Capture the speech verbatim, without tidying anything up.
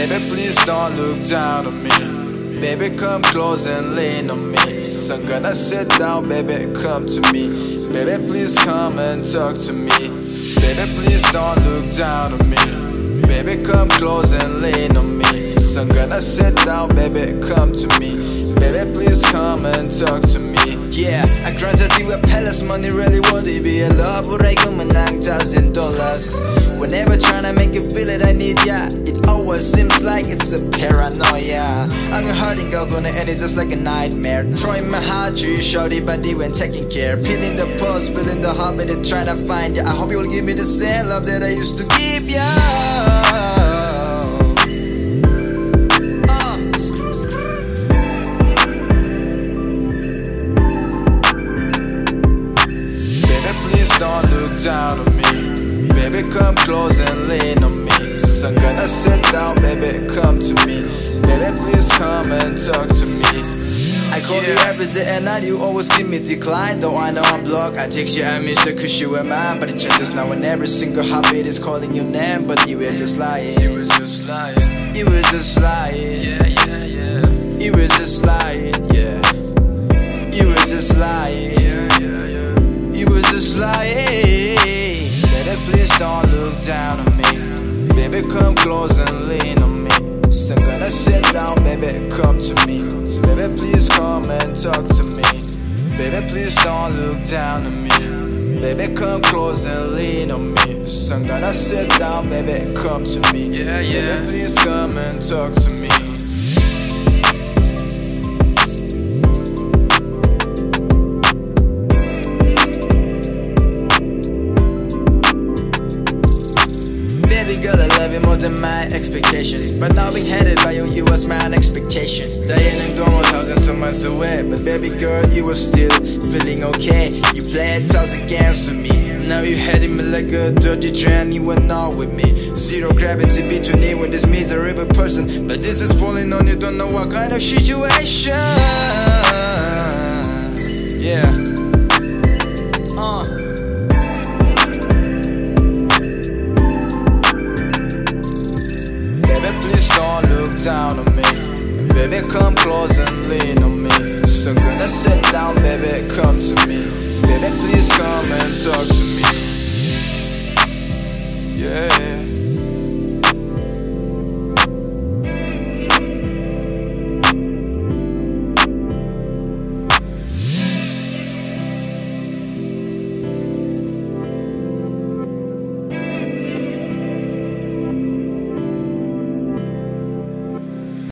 Baby, please don't look down on me. Baby, come close and lean on me. So I'm gonna sit down, baby, come to me. Baby, please come and talk to me. Baby, please don't look down on me. Baby, come close and lean on me. So I'm gonna sit down, baby, come to me. Baby, please come and talk to me. Yeah, I granted you a palace, money really would it be a love? Would I come a nine thousand dollars? Whenever tryna make you feel it, I need ya. It always seems like it's a paranoia. I'm hurting, girl, gonna end it just like a nightmare. Throwing my heart to you, shorty body when taking care. Feeling the pulse, feeling the heartbeat, trying to find ya. I hope you will give me the same love that I used to give ya. Don't look down on me. Baby, come close and lean on me. So I'm gonna sit down, baby, come to me. Baby, please come and talk to me. I call yeah. you every day and night, you always give me decline. Though I know I'm blocked, I text you, I miss you cause you were mine. But it changes now and every single heartbeat is calling your name. But you were just lying. You was just lying. You was just lying. Yeah, yeah, yeah. You was just lying, yeah. You was just lying. Yeah, yeah, yeah. You was just lying. Baby, please don't look down on me. Baby, come close and lean on me. So I'm gonna sit down, baby, come to me. Baby, please come and talk to me. Baby, please don't look down on me. Baby, come close and lean on me. So I'm gonna sit down, baby, come to me. Yeah, yeah. Baby, please come and talk to me. Baby girl, I love you more than my expectations. But now being headed by you, you was my expectation. Dying and gone thousands of miles away. But baby girl, you were still feeling okay. You play a thousand games with me. Now you heading me like a dirty train. You were not with me. Zero gravity between you and this miserable person. But this is falling on you, don't know what kind of situation. Yeah. Uh Please don't look down on me. Baby, come close and lean on me. So I'm gonna sit down, baby, come to me. Baby, please come and talk to me.